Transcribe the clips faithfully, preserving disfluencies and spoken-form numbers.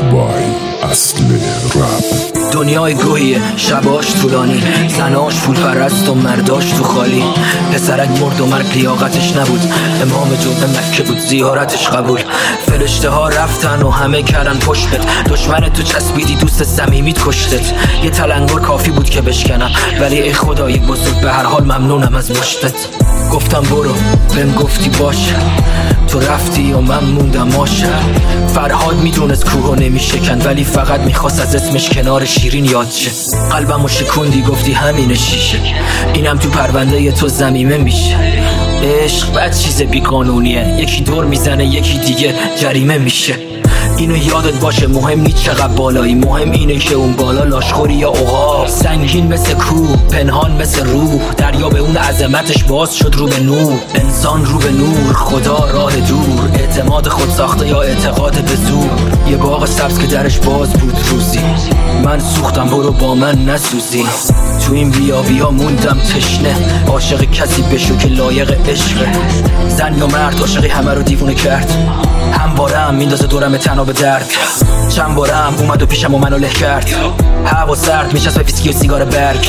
بای اصل رپ. دنیای گوهیه، شباش طولانی، زناش پول پرست و مرداش تو خالی. پسرک مرد و مرگ لیاقتش نبود، امام جمعه مکه بود زیارتش قبول. فرشته ها رفتن و همه کردن پشتت، دشمن تو چسبیدی دوست صمیمیت کشتت. یه تلنگر کافی بود که بشکنم، ولی ای خدای بزرگ به هر حال ممنونم از مشتت. گفتم برو، بهم گفتی باش، تو رفتی و من موندم ماشه. فرهاد میدونست کوهو نمیشکن، ولی فقط میخواست از اسمش کنار شیرین یاد شه. قلبمو شکوندی گفتی همینه شیشه، اینم تو پرونده تو ضمیمه میشه. عشق بد چیز بیقانونیه، یکی دور میزنه یکی دیگه جریمه میشه. اینو یادت باشه، مهم نیست چقدر بالایی، مهم اینه که اون بالا لاشخوری یا عقاب. سنگین مثل کوه، پنهان مثل روح، دریا به اون عظمتش باز شد رو به نور. انسان رو به نور، خدا راه دور، اعتماد خود ساخته یا اعتقاد به زور. یه باغ سبز که درش باز بود روزی، من سوختم برو با من نسوزی. تو این بیا بیا موندم تشنه، عاشق کسی بشو که لایق عشقه. زن یا مرد عاشقی همه رو دیوونه کرد، هم بارم میندازه دورم تنها به درد. چند بارم اومد و پیشم و منو له کرد، هوا سرد میشست به ویسکی و سیگار برگ.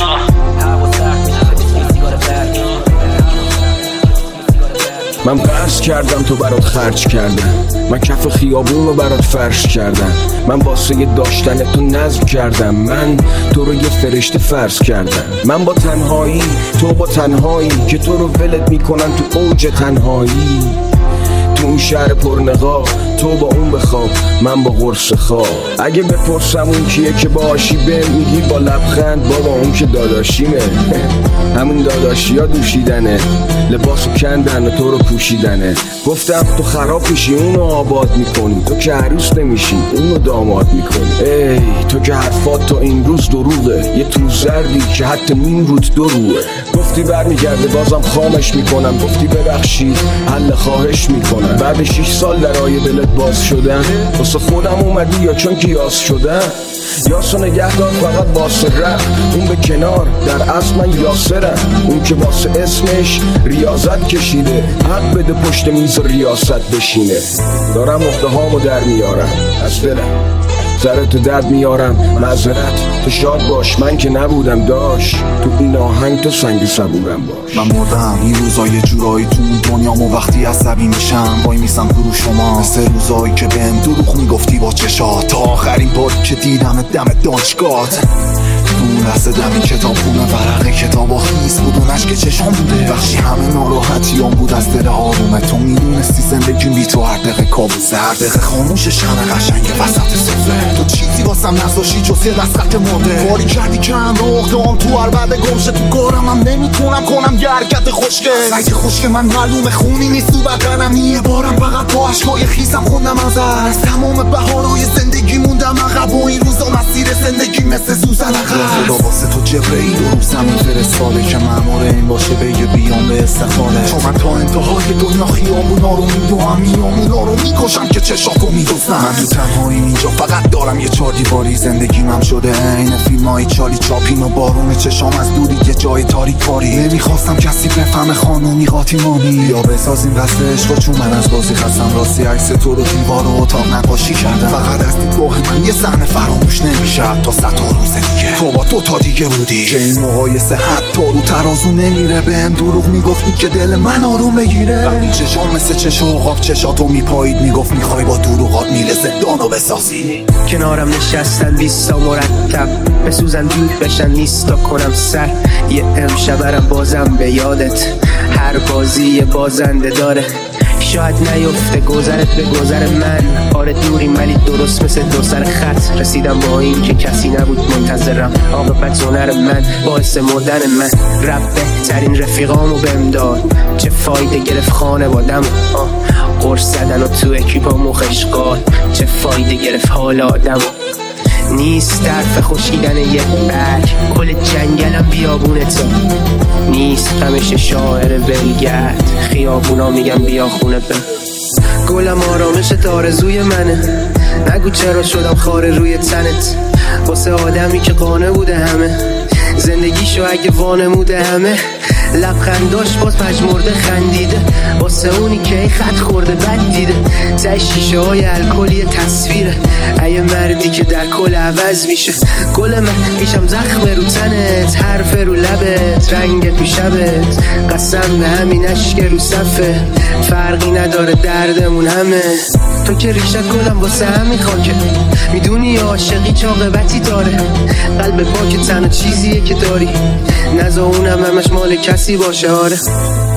من قرض کردم تو برات خرج کردم، من کف خیابون رو برات فرش کردم. من واسه داشتن تو نظم کردم، من تو رو یه فرشته فرض کردم. من با تنهایی تو با تنهایی، که تو رو ولت میکنن تو اوج تنهایی. تو اون شهر پرنقاب تو با اون بخواب، من با قرص خواب. اگه بپرسم اون کیه که باشی به میگی با لبخند بابا اون که داداشیمه. همون داداشی ها دوشیدنه، لباسو کندن و تو رو پوشیدنه. گفتم تو خراب میشی اونو آباد میکنی، تو که عروس نمیشی اونو داماد میکنی. ای تو که حرفات تا این روز دروغه، یه تو زردی که حتی نیم روت دو روه. گفتی برمیگرده بازم خامش میکنم، گفتی ببخشی حل خواهش میکنم. بعد شیش سال درای دلت باز شدن، واسه خودم اومدی یا چون قیاس شدن؟ یاسو نگهدار فقط واسه رپ، اون به کنار در اصل من یاسرم. اون که واسه اسمش ریاضت کشیده، حق بده پشت میز ریاست بشینه. دارم عهده هامو در میارم از دلم، سرتو درد میارم معذرت. تو شاد باش من که نبودم داش، تو این آهنگ تو سنگ صبورم باش. من مردم این روزا یه جورایی تو دنیامو، وقتی عصبی میشم وای میسم برو شما. مثل روزایی که بهم دروغ میگفتی با چشات، تا آخرین باری که دیدم دم دانشگاهت. اون لحظه دمی کتاب خونه ورقه کتابا خیس بود و نشک چشام بوده. بخشی همه ناراحتیام بود از دل آرومه، تو میدونستی زندگیم بی تو هر دقیقه کابوسه. هر دقیقه خاموشش همه قشنگ وسط سفره، تو چیزی واسم نذاشی جز یه دستخط مرده. کاری کردی که هم رو اقدام تو هر بعد گمشه، تو کارم هم نمیتونم کنم یه حرکت خوشگه. سعی خوشگه من معلومه خونی نیست تو بدنم، یه بارم فقط با عشقای خیسم خوندم از تمام بهارهای زندگی موندم عقب. و این روزا مسیر زندگی مثل سوزن عقب. خدا واسه تو جبرئیل و رو زمین فرستاده که مأمور این باشه بگه بیام به استخاله. چون من تا انتهای دنیا خیامونا رو میدوام، میامونا رو میکشم که چشاتو میدوزم. من تو تنهایی اینجا فقط دارم یه چار دیواری، زندگیم هم شده این فیلم های چالی چاپین و بارون چشام از دوری یه جای تاریک کاری. نمیخواستم کسی بفهمه خانومی قاطیمانی، یا بسازیم قصد عشق چون من از بازی خستم. راستی عکس تو رو دیوار و اتاق نقاشی کردم، فقط از دیدگاه من یه صحنه فراموش نمیشه تا صد تا روز دیگه. تو با دو تا دیگه بودی که این مقایسه حتی رو ترازو نمیره. بهم دروغ میگفتی که دل من آروم بگیره، وقتی چشام مثل چش عقاب چشاتو میپایید میگفت میخوای با دروغات میله زندانو بسازی. کنارم نشستن بیستا مرتب، بسوزن دود بشن نیستا کنم سر. یه امشبرم بازم به یادت، هر بازی یه بازنده داره. شاید نیفته گذرت به گذر من، آره دوریم ولی درست مثل دو سر خط. رسیدم با این که کسی نبود منتظرم، عاقبت هنر من باعث مردن من. رب بهترین رفیقامو بهم داد، چه فایده گرفت خانوادم. قرص زدن و تو اکیپا مخشقال، چه فایده گرفت حال آدم. نیست طرف خوشیدن یه برگ، کل جنگلم بیابونه تو. نیست غمش شاعر ولگرد، خیابونا میگم بیا خونه به. گلم آرامش آرزوی منه، نگو چرا شدم خاره روی تنت. واسه آدمی که قانه بوده همه، زندگیشو اگه وانموده همه. لبخنداش باز پژمرده خندیده واسه اونی که خط خورده بد دیده ته شیشه های الکل یه تصویره ایه مردی که در کل عوض میشه گل من میشم زخم رو تنت حرف رو لبت رنگ تو شبت قسم به همین عشق رو صفه فرقی نداره دردمون همه تو که ریشت گلم واسه همین خاکه میدونی عاشقی چه عاقبتی داره قلب پاک تنها چیزیه که داری نزا اونم همش مال کسی باشه آره